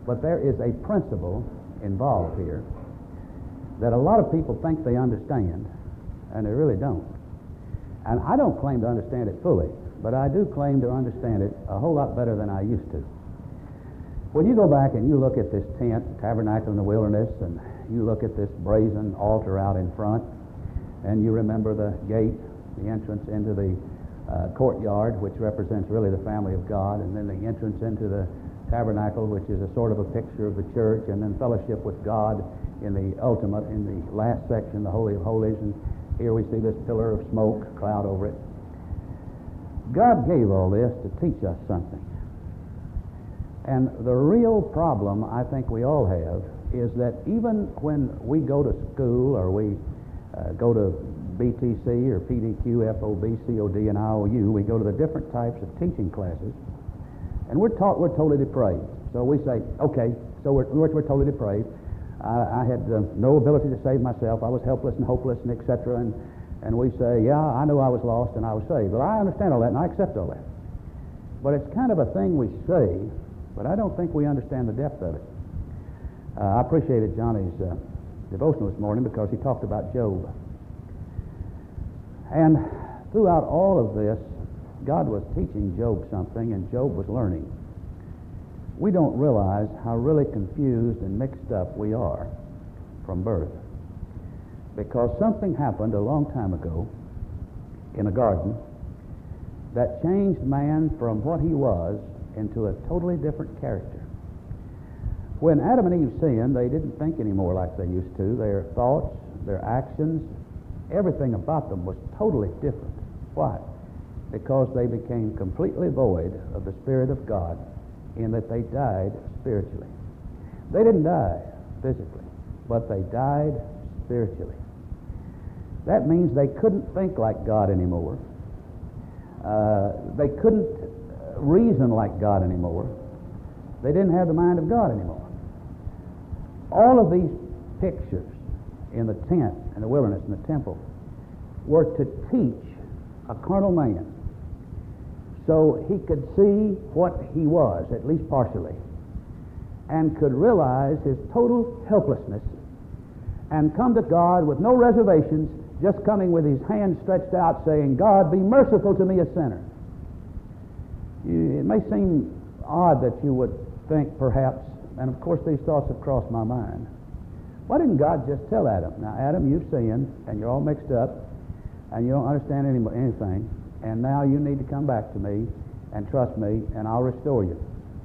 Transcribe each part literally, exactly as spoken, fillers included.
But there is a principle involved here that a lot of people think they understand, and they really don't. And I don't claim to understand it fully, but I do claim to understand it a whole lot better than I used to. When you go back and you look at this tent, tabernacle in the wilderness, and you look at this brazen altar out in front, and you remember the gate, the entrance into the uh, courtyard, which represents really the family of God, and then the entrance into the tabernacle, which is a sort of a picture of the church, and then fellowship with God in the ultimate, in the last section, the Holy of Holies, and here we see this pillar of smoke, cloud over it. God gave all this to teach us something. And the real problem I think we all have is that even when we go to school or we uh, go to B T C or P D Q, F O B, C O D, and I O U, we go to the different types of teaching classes, and we're taught we're totally depraved. So we say, okay, so we're, we're, we're totally depraved. I, I had uh, no ability to save myself. I was helpless and hopeless and et cetera. And, and we say, yeah, I knew I was lost and I was saved. Well, I understand all that and I accept all that. But it's kind of a thing we say, but I don't think we understand the depth of it. Uh, I appreciated Johnny's uh, devotional this morning because he talked about Job. And throughout all of this, God was teaching Job something, and Job was learning. We don't realize how really confused and mixed up we are from birth. Because something happened a long time ago in a garden that changed man from what he was into a totally different character. When Adam and Eve sinned, they didn't think anymore like they used to. Their thoughts, their actions, everything about them was totally different. Why? Because they became completely void of the Spirit of God, in that they died spiritually. They didn't die physically, but they died spiritually. That means they couldn't think like God anymore. Uh, they couldn't reason like God anymore. They didn't have the mind of God anymore. All of these pictures in the tent, in the wilderness, in the temple, were to teach a carnal man so he could see what he was, at least partially, and could realize his total helplessness and come to God with no reservations, just coming with his hands stretched out saying, God, be merciful to me, a sinner. You, it may seem odd that you would think perhaps, and of course these thoughts have crossed my mind, why didn't God just tell Adam, now Adam, you've sinned and you're all mixed up and you don't understand any, anything, and now you need to come back to me and trust me and I'll restore you.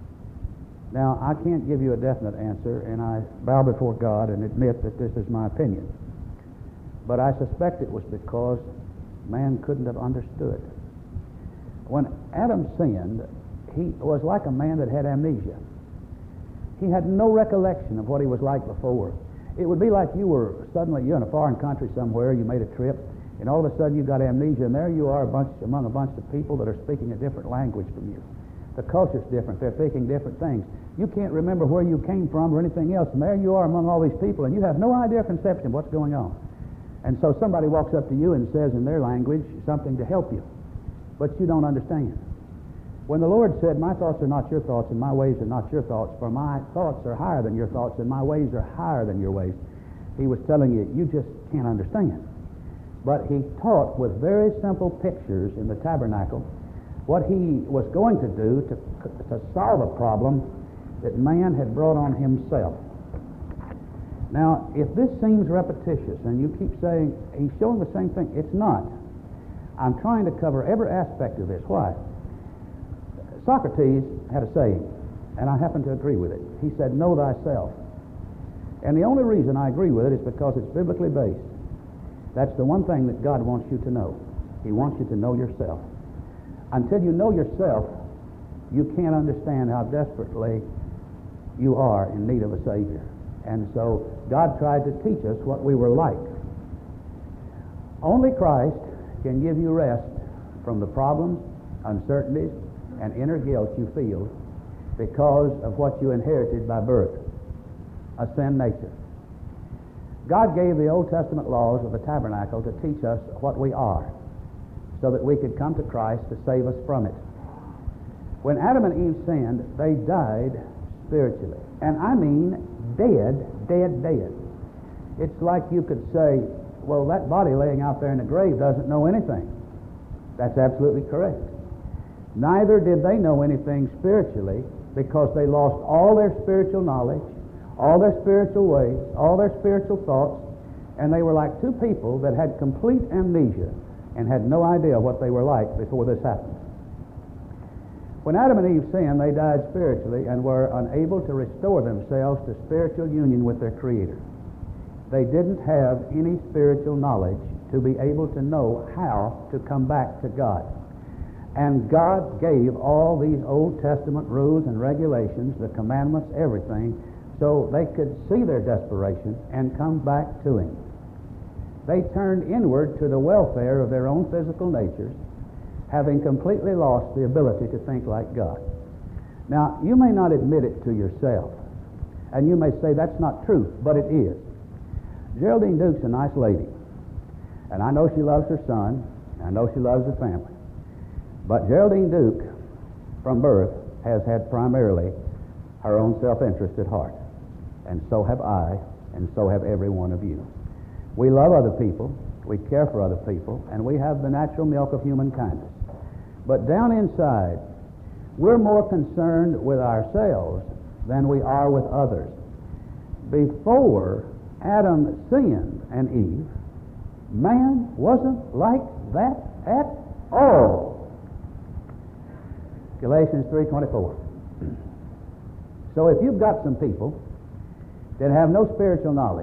Now, I can't give you a definite answer, and I bow before God and admit that this is my opinion. But I suspect it was because man couldn't have understood. When Adam sinned, he was like a man that had amnesia. He had no recollection of what he was like before. It would be like you were suddenly, you're in a foreign country somewhere, you made a trip, and all of a sudden you got amnesia, and there you are a bunch, among a bunch of people that are speaking a different language from you. The culture's different. They're thinking different things. You can't remember where you came from or anything else, and there you are among all these people, and you have no idea or conception of what's going on. And so somebody walks up to you and says in their language something to help you, but you don't understand. When the Lord said, my thoughts are not your thoughts, and my ways are not your thoughts, for my thoughts are higher than your thoughts, and my ways are higher than your ways, he was telling you, you just can't understand. But he taught with very simple pictures in the tabernacle what he was going to do to, to solve a problem that man had brought on himself. Now, if this seems repetitious and you keep saying, he's showing the same thing, it's not. I'm trying to cover every aspect of this. Why? Socrates had a saying, and I happen to agree with it. He said, know thyself. And the only reason I agree with it is because it's biblically based. That's the one thing that God wants you to know. He wants you to know yourself. Until you know yourself, you can't understand how desperately you are in need of a Savior. And so God tried to teach us what we were like. Only Christ can give you rest from the problems, uncertainties, and inner guilt you feel because of what you inherited by birth, a sin nature. God gave the Old Testament laws of the tabernacle to teach us what we are, so that we could come to Christ to save us from it. When Adam and Eve sinned, they died spiritually. And I mean dead, dead, dead. It's like you could say, well, that body laying out there in the grave doesn't know anything. That's absolutely correct. Neither did they know anything spiritually, because they lost all their spiritual knowledge, all their spiritual ways, all their spiritual thoughts, and they were like two people that had complete amnesia and had no idea what they were like before this happened. When Adam and Eve sinned, they died spiritually and were unable to restore themselves to spiritual union with their Creator. They didn't have any spiritual knowledge to be able to know how to come back to God. And God gave all these Old Testament rules and regulations, the commandments, everything, so they could see their desperation and come back to Him. They turned inward to the welfare of their own physical natures, having completely lost the ability to think like God. Now, you may not admit it to yourself, and you may say that's not true, but it is. Geraldine Duke's a nice lady, and I know she loves her son, and I know she loves her family. But Geraldine Duke, from birth, has had primarily her own self-interest at heart, and so have I, and so have every one of you. We love other people, we care for other people, and we have the natural milk of human kindness. But down inside, we're more concerned with ourselves than we are with others. Before Adam sinned and Eve, man wasn't like that at all. Galatians three twenty-four. So if you've got some people that have no spiritual knowledge,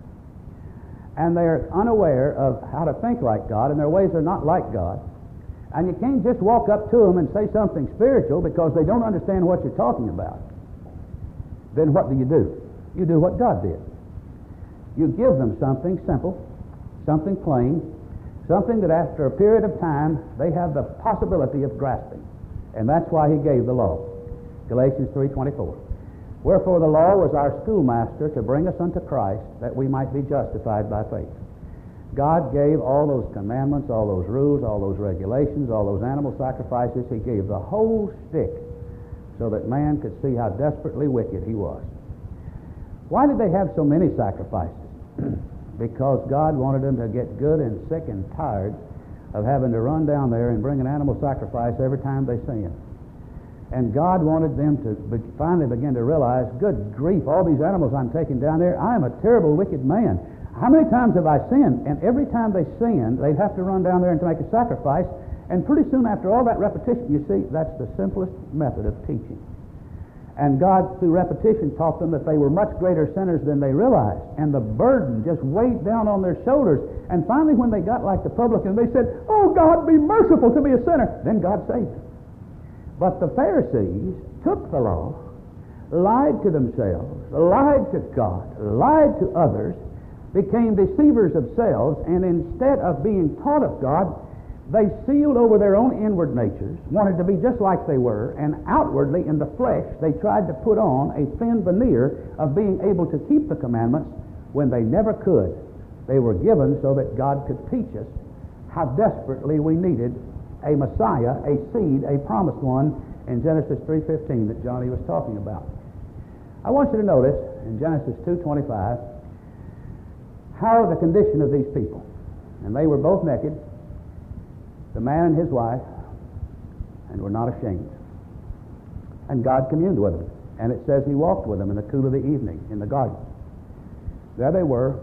and they're unaware of how to think like God, and their ways are not like God, and you can't just walk up to them and say something spiritual because they don't understand what you're talking about, then what do you do? You do what God did. You give them something simple, something plain, something that after a period of time they have the possibility of grasping. And that's why He gave the law. Galatians three twenty-four. Wherefore the law was our schoolmaster to bring us unto Christ, that we might be justified by faith. God gave all those commandments, all those rules, all those regulations, all those animal sacrifices. He gave the whole stick so that man could see how desperately wicked he was. Why did they have so many sacrifices? Because God wanted them to get good and sick and tired of having to run down there and bring an animal sacrifice every time they sinned. And God wanted them to be, finally begin to realize, good grief, all these animals I'm taking down there, I am a terrible, wicked man. How many times have I sinned? And every time they sinned, they'd have to run down there and to make a sacrifice. And pretty soon after all that repetition, you see, that's the simplest method of teaching. And God, through repetition, taught them that they were much greater sinners than they realized. And the burden just weighed down on their shoulders. And finally, when they got like the publican, they said, oh, God, be merciful to me, a sinner. Then God saved them. But the Pharisees took the law, lied to themselves, lied to God, lied to others, became deceivers of selves, and instead of being taught of God, they sealed over their own inward natures, wanted to be just like they were, and outwardly in the flesh they tried to put on a thin veneer of being able to keep the commandments when they never could. They were given so that God could teach us how desperately we needed a Messiah, a seed, a promised one in Genesis three fifteen that Johnny was talking about. I want you to notice in Genesis two twenty-five how the condition of these people, and they were both naked, the man and his wife, and were not ashamed. And God communed with them. And it says He walked with them in the cool of the evening in the garden. There they were,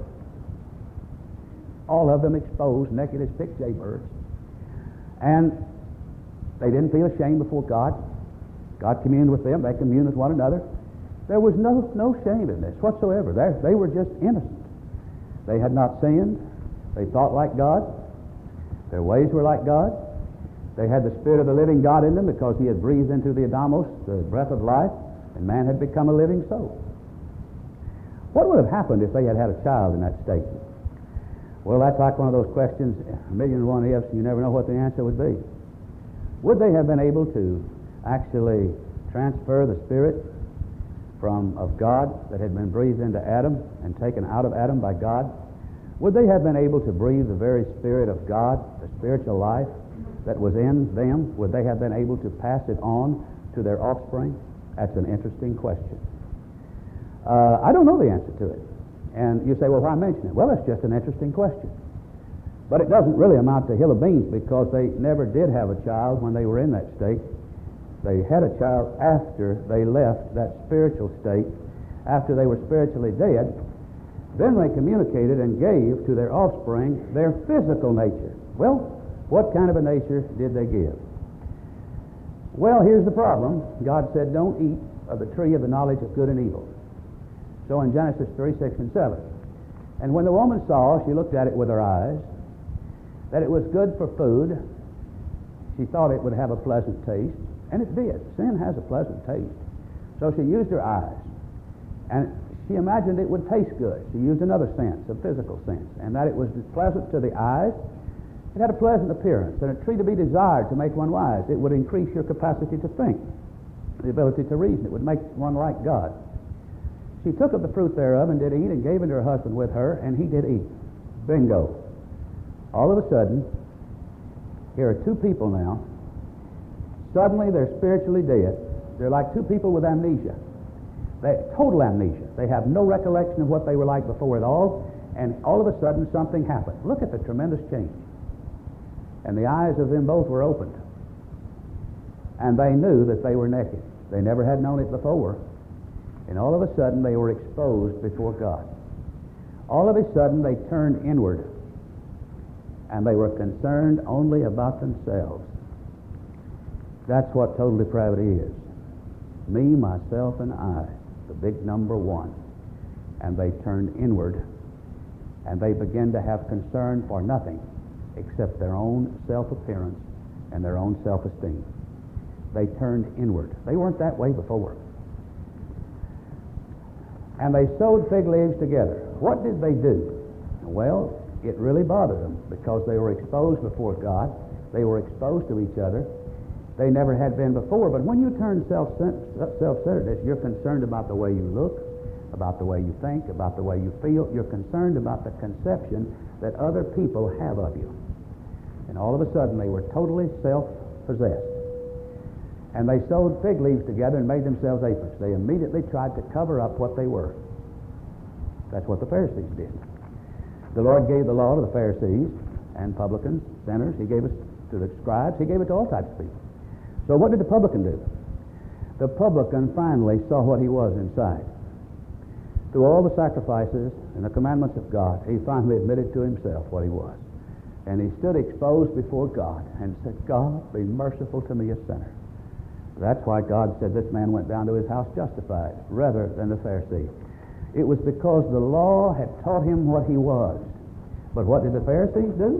all of them exposed, naked as picked jaybirds. And they didn't feel ashamed before God. God communed with them. They communed with one another. There was no, no shame in this whatsoever. They're, they were just innocent. They had not sinned. They thought like God. Their ways were like God. They had the Spirit of the living God in them because He had breathed into the Adamos the breath of life, and man had become a living soul. What would have happened if they had had a child in that state? Well, that's like one of those questions, a million and one ifs, you never know what the answer would be. Would they have been able to actually transfer the Spirit from of God that had been breathed into Adam and taken out of Adam by God? Would they have been able to breathe the very Spirit of God, the spiritual life that was in them? Would they have been able to pass it on to their offspring? That's an interesting question. Uh, I don't know the answer to it. And you say, well, why mention it? Well, it's just an interesting question. But it doesn't really amount to a hill of beans, because they never did have a child when they were in that state. They had a child after they left that spiritual state, after they were spiritually dead. Then they communicated and gave to their offspring their physical nature. Well, what kind of a nature did they give? Well, here's the problem. God said, don't eat of the tree of the knowledge of good and evil. So in Genesis three, six, and seven. And when the woman saw, she looked at it with her eyes, that it was good for food. She thought it would have a pleasant taste, and it did. Sin has a pleasant taste. So she used her eyes, and she imagined it would taste good. She used another sense, a physical sense, and that it was pleasant to the eyes. It had a pleasant appearance, and a tree to be desired to make one wise. It would increase your capacity to think, the ability to reason. It would make one like God. She took of the fruit thereof and did eat, and gave unto her husband with her, and he did eat. Bingo. All of a sudden, here are two people now. Suddenly they're spiritually dead. They're like two people with amnesia. They, total amnesia. They have no recollection of what they were like before at all, and all of a sudden something happened. Look at the tremendous change. And the eyes of them both were opened. And they knew that they were naked. They never had known it before. And all of a sudden they were exposed before God. All of a sudden they turned inward, and they were concerned only about themselves. That's what total depravity is. Me, myself, and I, the big number one. And they turned inward, and they began to have concern for nothing except their own self-appearance and their own self-esteem. They turned inward. They weren't that way before. And they sewed fig leaves together. What did they do? Well, it really bothered them, because they were exposed before God. They were exposed to each other. They never had been before. But when you turn self-centeredness, you're concerned about the way you look, about the way you think, about the way you feel. You're concerned about the conception that other people have of you. And all of a sudden, they were totally self-possessed. And they sewed fig leaves together and made themselves aprons. They immediately tried to cover up what they were. That's what the Pharisees did. The Lord gave the law to the Pharisees and publicans, sinners. He gave it to the scribes. He gave it to all types of people. So what did the publican do? The publican finally saw what he was inside. Through all the sacrifices and the commandments of God, he finally admitted to himself what he was. And he stood exposed before God and said, God, be merciful to me, a sinner. That's why God said this man went down to his house justified rather than the Pharisee. It was because the law had taught him what he was. But what did the Pharisees do?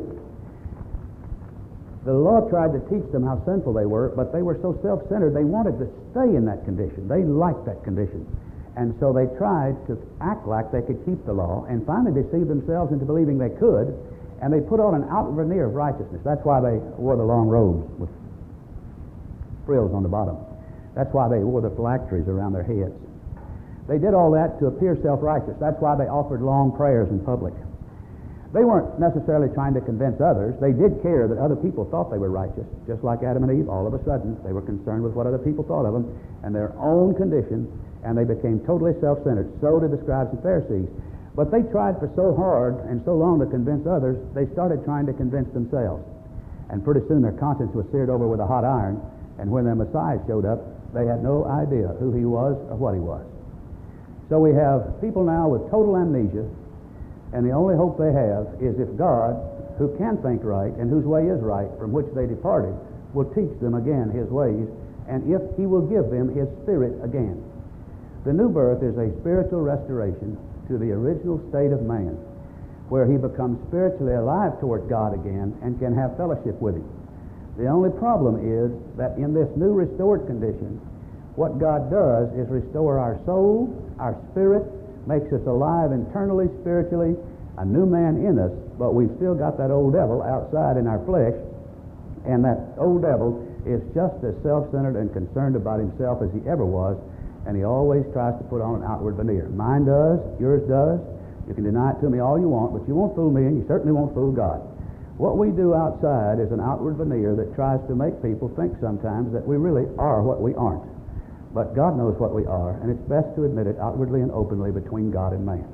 The law tried to teach them how sinful they were, but they were so self-centered, they wanted to stay in that condition. They liked that condition. And so they tried to act like they could keep the law, and finally deceived themselves into believing they could, and they put on an outward veneer of righteousness. That's why they wore the long robes with frills on the bottom. That's why they wore the phylacteries around their heads. They did all that to appear self-righteous. That's why they offered long prayers in public. They weren't necessarily trying to convince others. They did care that other people thought they were righteous. Just like Adam and Eve, all of a sudden, they were concerned with what other people thought of them and their own condition, and they became totally self-centered. So did the scribes and Pharisees. But they tried for so hard and so long to convince others, they started trying to convince themselves. And pretty soon their conscience was seared over with a hot iron, and when their Messiah showed up, they had no idea who he was or what he was. So we have people now with total amnesia, and the only hope they have is if God, who can think right and whose way is right, from which they departed, will teach them again his ways, and if he will give them his Spirit again. The new birth is a spiritual restoration to the original state of man, where he becomes spiritually alive toward God again and can have fellowship with him. The only problem is that in this new restored condition, what God does is restore our soul, our spirit, makes us alive internally, spiritually, a new man in us, but we've still got that old devil outside in our flesh, and that old devil is just as self-centered and concerned about himself as he ever was, and he always tries to put on an outward veneer. Mine does, yours does. You can deny it to me all you want, but you won't fool me, and you certainly won't fool God. What we do outside is an outward veneer that tries to make people think sometimes that we really are what we aren't. But God knows what we are, and it's best to admit it outwardly and openly between God and man.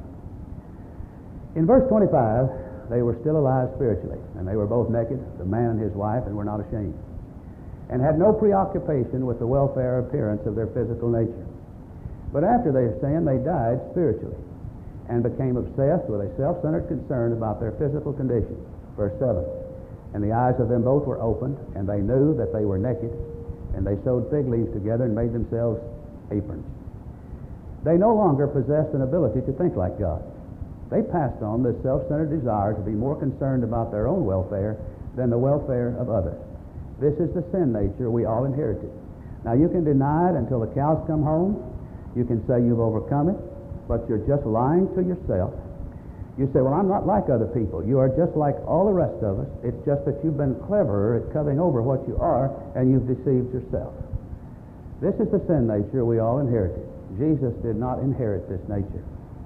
In verse twenty-five, they were still alive spiritually, and they were both naked, the man and his wife, and were not ashamed, and had no preoccupation with the welfare appearance of their physical nature. But after their sin, they died spiritually, and became obsessed with a self-centered concern about their physical condition. Verse seven, and the eyes of them both were opened, and they knew that they were naked, and they sewed fig leaves together and made themselves aprons. They no longer possessed an ability to think like God. They passed on this self-centered desire to be more concerned about their own welfare than the welfare of others. This is the sin nature we all inherited. Now, you can deny it until the cows come home. You can say you've overcome it, but you're just lying to yourself. You say, well, I'm not like other people. You are just like all the rest of us. It's just that you've been cleverer at covering over what you are, and you've deceived yourself. This is the sin nature we all inherited. Jesus did not inherit this nature.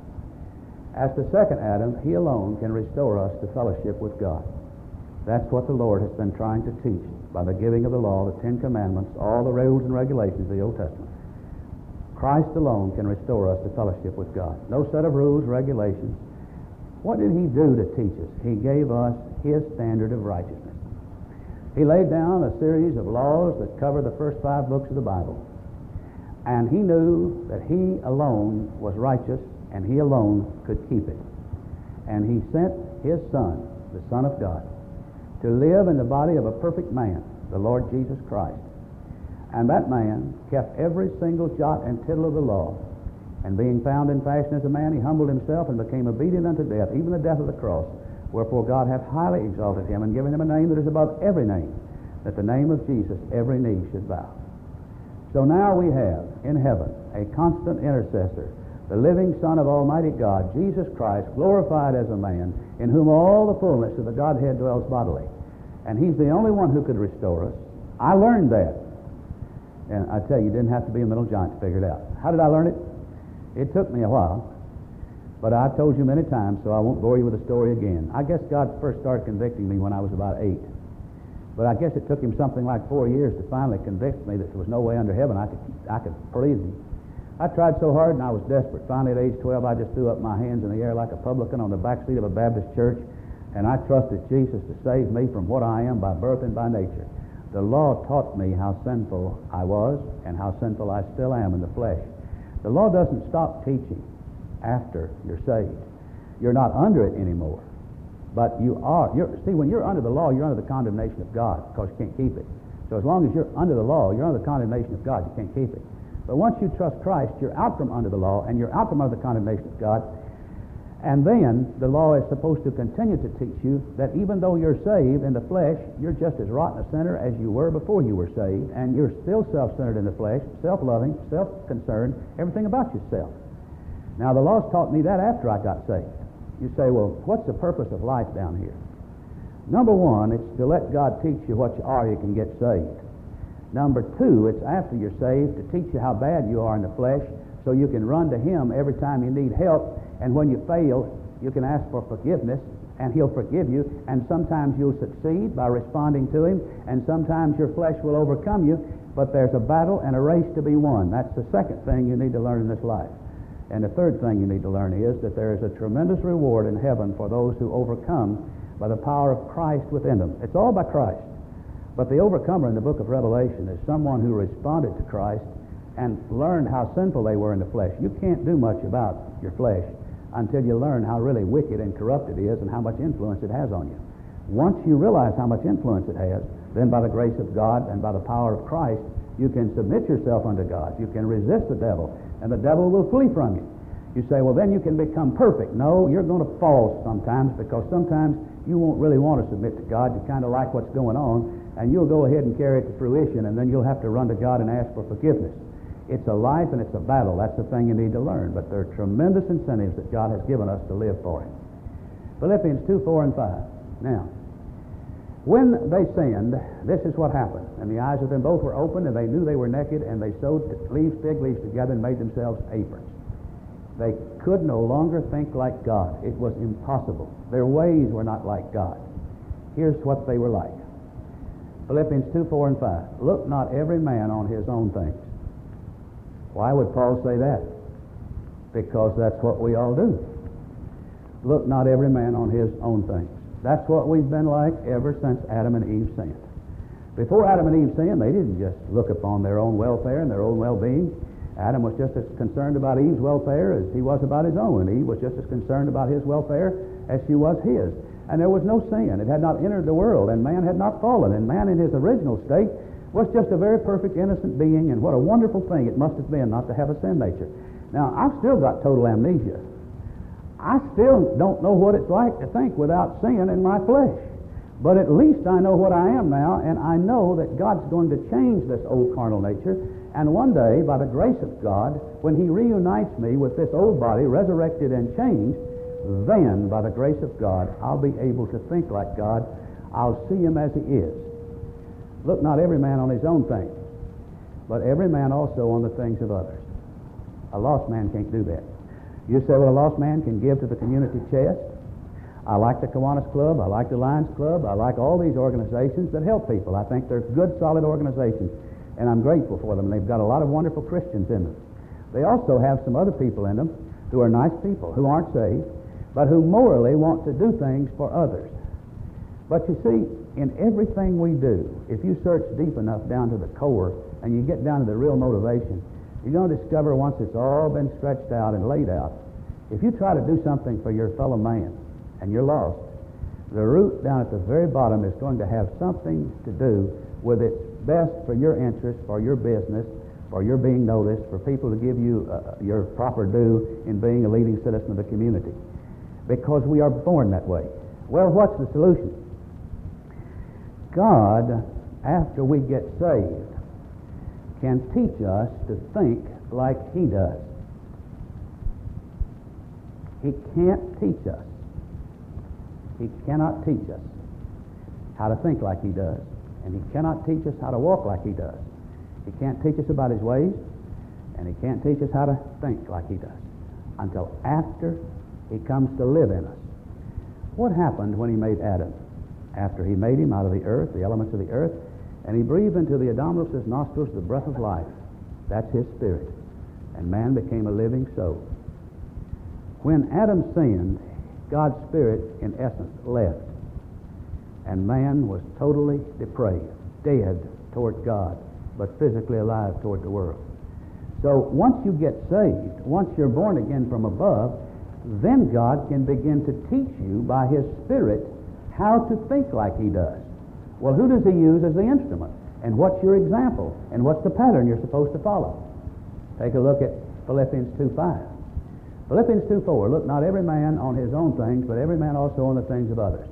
As the second Adam, he alone can restore us to fellowship with God. That's what the Lord has been trying to teach by the giving of the law, the Ten Commandments, all the rules and regulations of the Old Testament. Christ alone can restore us to fellowship with God. No set of rules, regulations. What did he do to teach us? He gave us his standard of righteousness. He laid down a series of laws that cover the first five books of the Bible. And he knew that he alone was righteous, and he alone could keep it. And he sent his Son, the Son of God, to live in the body of a perfect man, the Lord Jesus Christ. And that man kept every single jot and tittle of the law. And being found in fashion as a man, he humbled himself and became obedient unto death, even the death of the cross. Wherefore God hath highly exalted him and given him a name that is above every name, that the name of Jesus every knee should bow. So now we have in heaven a constant intercessor, the living Son of Almighty God, Jesus Christ, glorified as a man, in whom all the fullness of the Godhead dwells bodily. And he's the only one who could restore us. I learned that. And I tell you, you didn't have to be a middle giant to figure it out. How did I learn it? It took me a while, but I've told you many times, so I won't bore you with the story again. I guess God first started convicting me when I was about eight. But I guess it took him something like four years to finally convict me that there was no way under heaven I could I could please him. I tried so hard and I was desperate. Finally, at age twelve, I just threw up my hands in the air like a publican on the back seat of a Baptist church, and I trusted Jesus to save me from what I am by birth and by nature. The law taught me how sinful I was and how sinful I still am in the flesh. The law doesn't stop teaching after you're saved. You're not under it anymore. But you are. You're, see, when you're under the law, you're under the condemnation of God because you can't keep it. So as long as you're under the law, you're under the condemnation of God. You can't keep it. But once you trust Christ, you're out from under the law, and you're out from under the condemnation of God. And then the law is supposed to continue to teach you that even though you're saved in the flesh, you're just as rotten a sinner as you were before you were saved, and you're still self-centered in the flesh, self-loving, self-concerned, everything about yourself. Now, the law's taught me that after I got saved. You say, well, what's the purpose of life down here? Number one, it's to let God teach you what you are, you can get saved. Number two, it's after you're saved to teach you how bad you are in the flesh so you can run to him every time you need help, and when you fail, you can ask for forgiveness, and he'll forgive you, and sometimes you'll succeed by responding to him, and sometimes your flesh will overcome you, but there's a battle and a race to be won. That's the second thing you need to learn in this life. And the third thing you need to learn is that there is a tremendous reward in heaven for those who overcome by the power of Christ within them. It's all by Christ. But the overcomer in the book of Revelation is someone who responded to Christ and learned how sinful they were in the flesh. You can't do much about your flesh until you learn how really wicked and corrupt it is and how much influence it has on you. Once you realize how much influence it has, then by the grace of God and by the power of Christ, you can submit yourself unto God. You can resist the devil, and the devil will flee from you. You say, well, then you can become perfect. No, you're going to fall sometimes, because sometimes you won't really want to submit to God. You kind of like what's going on, and you'll go ahead and carry it to fruition, and then you'll have to run to God and ask for forgiveness. It's a life and it's a battle. That's the thing you need to learn. But there are tremendous incentives that God has given us to live for him. Philippians two, four, and five. Now, when they sinned, this is what happened. And the eyes of them both were opened, and they knew they were naked, and they sewed leaves, fig leaves together and made themselves aprons. They could no longer think like God. It was impossible. Their ways were not like God. Here's what they were like. Philippians two, four, and five. Look not every man on his own things. Why would Paul say that? Because that's what we all do. Look not every man on his own things. That's what we've been like ever since Adam and Eve sinned. Before Adam and Eve sinned, they didn't just look upon their own welfare and their own well-being. Adam was just as concerned about Eve's welfare as he was about his own, and Eve was just as concerned about his welfare as she was his. And there was no sin. It had not entered the world, and man had not fallen. And man in his original state was just a very perfect, innocent being, and what a wonderful thing it must have been not to have a sin nature. Now, I've still got total amnesia. I still don't know what it's like to think without sin in my flesh. But at least I know what I am now, and I know that God's going to change this old carnal nature. And one day, by the grace of God, when He reunites me with this old body, resurrected and changed, then, by the grace of God, I'll be able to think like God. I'll see Him as He is. Look not every man on his own things, but every man also on the things of others. A lost man can't do that. You say, well, a lost man can give to the community chest. I like the Kiwanis Club. I like the Lions Club. I like all these organizations that help people. I think they're good, solid organizations, and I'm grateful for them. They've got a lot of wonderful Christians in them. They also have some other people in them who are nice people, who aren't saved, but who morally want to do things for others. But you see, in everything we do, if you search deep enough down to the core and you get down to the real motivation, you're going to discover once it's all been stretched out and laid out, if you try to do something for your fellow man and you're lost, the root down at the very bottom is going to have something to do with it's best for your interest, for your business, for your being noticed, for people to give you uh, your proper due in being a leading citizen of the community. Because we are born that way. Well, what's the solution? God, after we get saved, can teach us to think like He does. He can't teach us. He cannot teach us how to think like He does. And He cannot teach us how to walk like He does. He can't teach us about His ways, and He can't teach us how to think like He does until after He comes to live in us. What happened when He made Adam? After He made him out of the earth, the elements of the earth, and He breathed into the Adonis's nostrils the breath of life. That's His spirit. And man became a living soul. When Adam sinned, God's spirit, in essence, left. And man was totally depraved, dead toward God, but physically alive toward the world. So once you get saved, once you're born again from above, then God can begin to teach you by His Spirit how to think like He does. Well, who does He use as the instrument? And what's your example? And what's the pattern you're supposed to follow? Take a look at Philippians two five. Philippians two four, look not every man on his own things, but every man also on the things of others.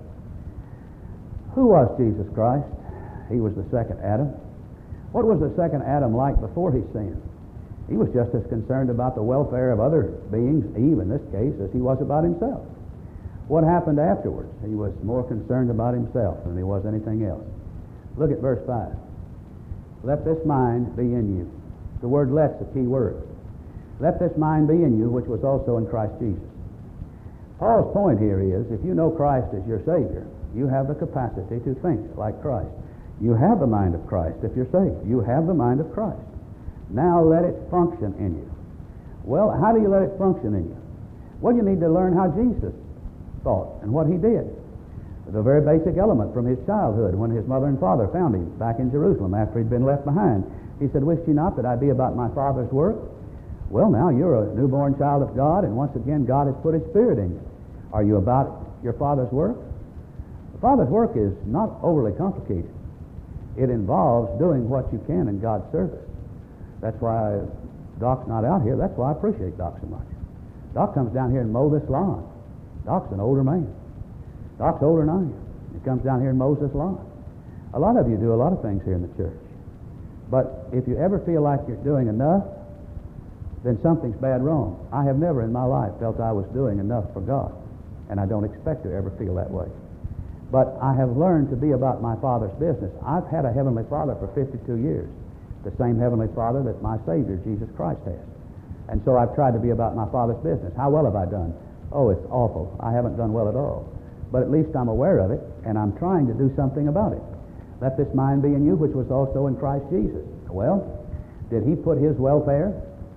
Who was Jesus Christ? He was the second Adam. What was the second Adam like before he sinned? He was just as concerned about the welfare of other beings, Eve in this case, as he was about himself. What happened afterwards? He was more concerned about himself than he was anything else. Look at verse five. Let this mind be in you. The word let's a key word. Let this mind be in you, which was also in Christ Jesus. Paul's point here is, if you know Christ as your Savior, you have the capacity to think like Christ. You have the mind of Christ if you're saved. You have the mind of Christ. Now let it function in you. Well, how do you let it function in you? Well, you need to learn how Jesus thought and what He did. The very basic element from his childhood, when his mother and father found him back in Jerusalem after he'd been left behind. He said, "Wish ye not that I be about my Father's work?" Well, now you're a newborn child of God, and once again God has put His Spirit in you. Are you about your Father's work? The Father's work is not overly complicated. It involves doing what you can in God's service. That's why Doc's not out here. That's why I appreciate Doc so much. Doc comes down here and mows this lawn. Doc's an older man. Doc's older than I am. He comes down here and mows this lawn. A lot of you do a lot of things here in the church. But if you ever feel like you're doing enough, then something's bad wrong. I have never in my life felt I was doing enough for God, and I don't expect to ever feel that way. But I have learned to be about my Father's business. I've had a Heavenly Father for fifty-two years, the same Heavenly Father that my Savior, Jesus Christ, has. And so I've tried to be about my Father's business. How well have I done? Oh, it's awful. I haven't done well at all. But at least I'm aware of it, and I'm trying to do something about it. Let this mind be in you, which was also in Christ Jesus. Well, did He put His welfare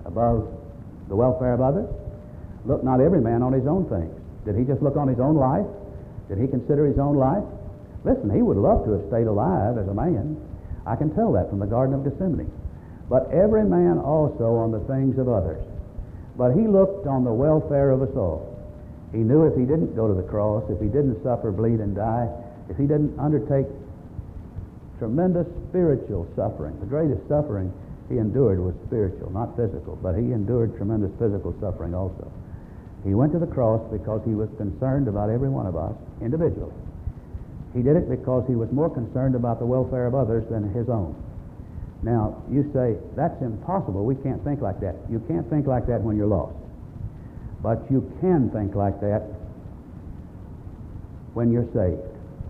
above the welfare of others? Look not every man on his own things. Did he just look on his own life? Did he consider his own life? Listen, he would love to have stayed alive as a man. I can tell that from the Garden of Gethsemane. But every man also on the things of others. But he looked on the welfare of us all. He knew if he didn't go to the cross, if he didn't suffer, bleed, and die, if he didn't undertake tremendous spiritual suffering, the greatest suffering he endured was spiritual, not physical, but he endured tremendous physical suffering also. He went to the cross because he was concerned about every one of us individually. He did it because he was more concerned about the welfare of others than his own. Now, you say, that's impossible. We can't think like that. You can't think like that when you're lost. But you can think like that when you're saved.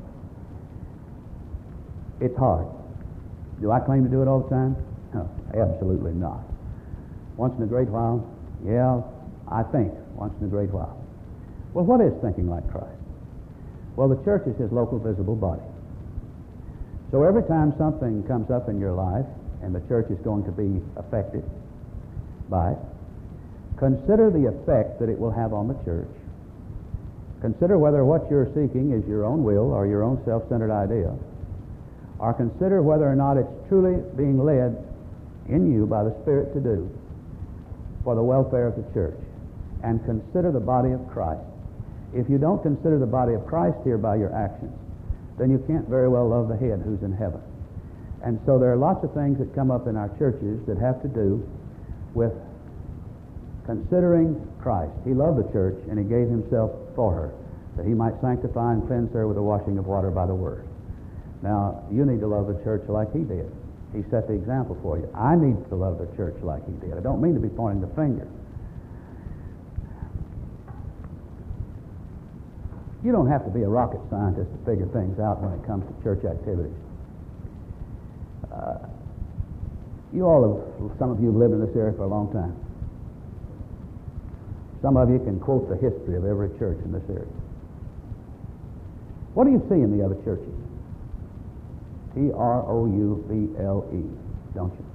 It's hard. Do I claim to do it all the time? No, absolutely not. Once in a great while? Yeah, I think once in a great while. Well, what is thinking like Christ? Well, the church is his local visible body. So every time something comes up in your life and the church is going to be affected by it, consider the effect that it will have on the church. Consider whether what you're seeking is your own will or your own self-centered idea, or consider whether or not it's truly being led in you by the Spirit to do for the welfare of the church. And consider the body of Christ. If you don't consider the body of Christ here by your actions, then you can't very well love the head who's in heaven. And so there are lots of things that come up in our churches that have to do with considering Christ. He loved the church and he gave himself for her, that he might sanctify and cleanse her with the washing of water by the word. Now, you need to love the church like he did. He set the example for you. I need to love the church like he did. I don't mean to be pointing the finger. You don't have to be a rocket scientist to figure things out when it comes to church activities. Uh, you all have, some of you have lived in this area for a long time. Some of you can quote the history of every church in this area. What do you see in the other churches? T R O U B L E, don't you?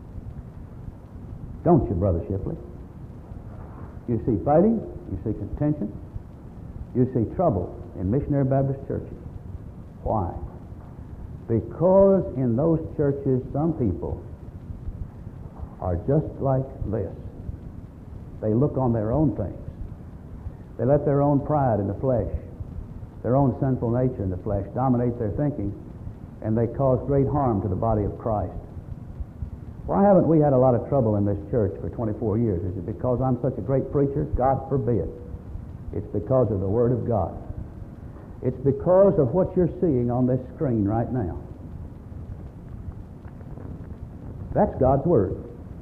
Don't you, Brother Shipley? You see fighting, you see contention, you see trouble in missionary Baptist churches. Why? Because in those churches some people are just like this. They look on their own things. They let their own pride in the flesh, their own sinful nature in the flesh dominate their thinking, and they cause great harm to the body of Christ. Why haven't we had a lot of trouble in this church for twenty-four years? Is it because I'm such a great preacher? God forbid. It's because of the Word of God. It's because of what you're seeing on this screen right now. That's God's Word.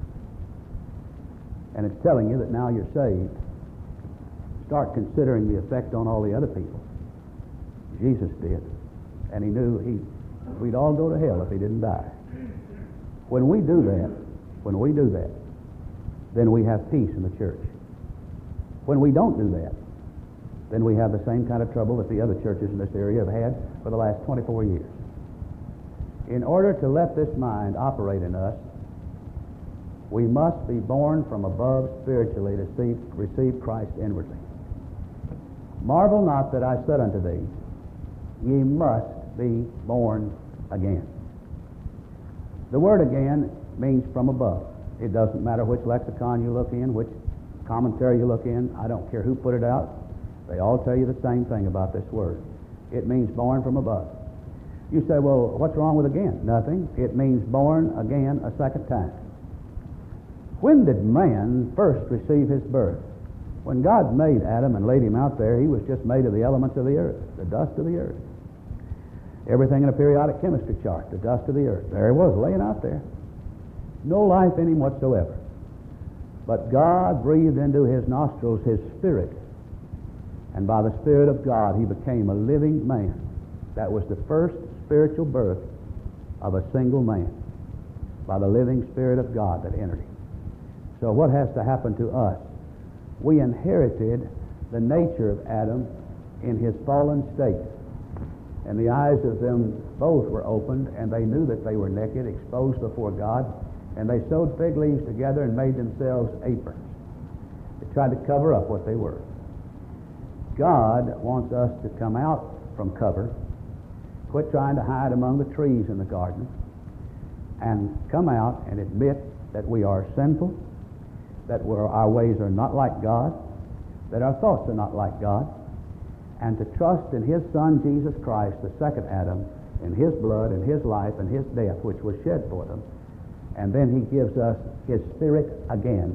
And it's telling you that now you're saved. Start considering the effect on all the other people. Jesus did. And he knew he, we'd all go to hell if he didn't die. When we do that, when we do that, then we have peace in the church. When we don't do that, then we have the same kind of trouble that the other churches in this area have had for the last twenty-four years. In order to let this mind operate in us, we must be born from above spiritually to see, receive Christ inwardly. Marvel not that I said unto thee, ye must be born again. The word again means from above. It doesn't matter which lexicon you look in, which commentary you look in. I don't care who put it out. They all tell you the same thing about this word. It means born from above. You say, well, what's wrong with again? Nothing. It means born again a second time. When did man first receive his birth? When God made Adam and laid him out there, he was just made of the elements of the earth, the dust of the earth. Everything in a periodic chemistry chart, the dust of the earth. There he was, laying out there. No life in him whatsoever. But God breathed into his nostrils his spirit. And by the Spirit of God, he became a living man. That was the first spiritual birth of a single man, by the living Spirit of God that entered him. So what has to happen to us? We inherited the nature of Adam in his fallen state. And the eyes of them both were opened, and they knew that they were naked, exposed before God, And they sewed fig leaves together and made themselves aprons. They tried to cover up what they were. God wants us to come out from cover, quit trying to hide among the trees in the garden, and come out and admit that we are sinful, that we're, our ways are not like God, that our thoughts are not like God, and to trust in His Son, Jesus Christ, the second Adam, in His blood and His life and His death, which was shed for them. And then He gives us His Spirit again.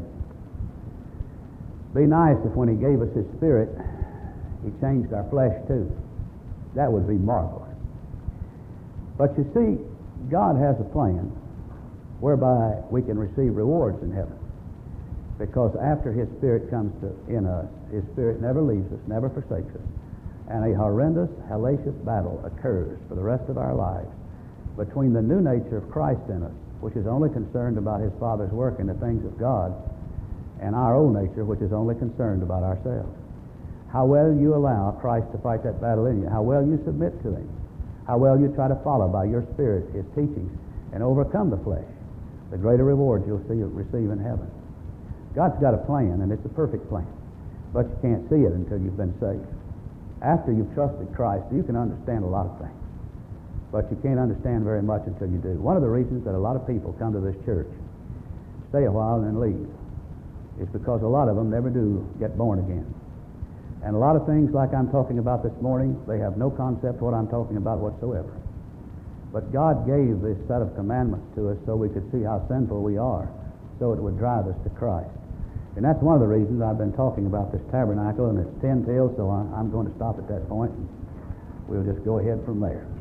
Be nice if when He gave us His Spirit, He changed our flesh too. That would be marvelous. But you see, God has a plan whereby we can receive rewards in heaven. Because after His Spirit comes to, in us, His Spirit never leaves us, never forsakes us. And a horrendous, hellacious battle occurs for the rest of our lives between the new nature of Christ in us, which is only concerned about His Father's work in the things of God, and our old nature, which is only concerned about ourselves. How well you allow Christ to fight that battle in you, how well you submit to Him, how well you try to follow by your Spirit His teachings and overcome the flesh, the greater rewards you'll see receive in heaven. God's got a plan, and it's a perfect plan, but you can't see it until you've been saved. After you've trusted Christ, you can understand a lot of things, but you can't understand very much until you do. One of the reasons that a lot of people come to this church, stay a while and then leave, is because a lot of them never do get born again. And a lot of things like I'm talking about this morning, they have no concept what I'm talking about whatsoever. But God gave this set of commandments to us so we could see how sinful we are, so it would drive us to Christ. And that's one of the reasons I've been talking about this tabernacle, and it's ten till, so I'm going to stop at that point, and we'll just go ahead from there.